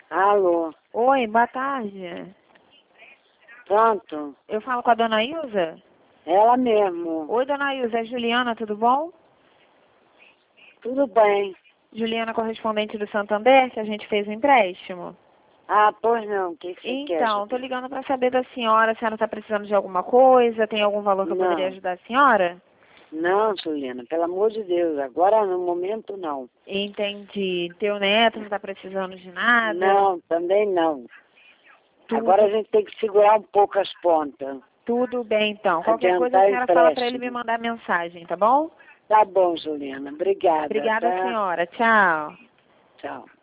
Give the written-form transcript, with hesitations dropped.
Alô, Oi, boa tarde. pronto? Eu falo com a dona Ilza? Ela mesmo. Oi, dona Ilza, é Juliana, tudo bom? Tudo bem. Juliana, correspondente do Santander, que a gente fez o empréstimo. Ah, pois não, o que você quer? Então, tô ligando para saber da senhora, se a senhora está precisando de alguma coisa, tem algum valor que eu poderia Não, ajudar a senhora? não, Juliana, pelo amor de Deus, agora no momento não. Entendi. Teu neto não está precisando de nada? Não, também não. Tudo, Agora a gente tem que segurar um pouco as pontas. tudo bem, então. Qualquer coisa a Adiantar senhora fala para ele me empréstimo. mandar mensagem, tá bom? Tá bom, Juliana. Obrigada, Obrigada, tá? senhora. Tchau. Tchau.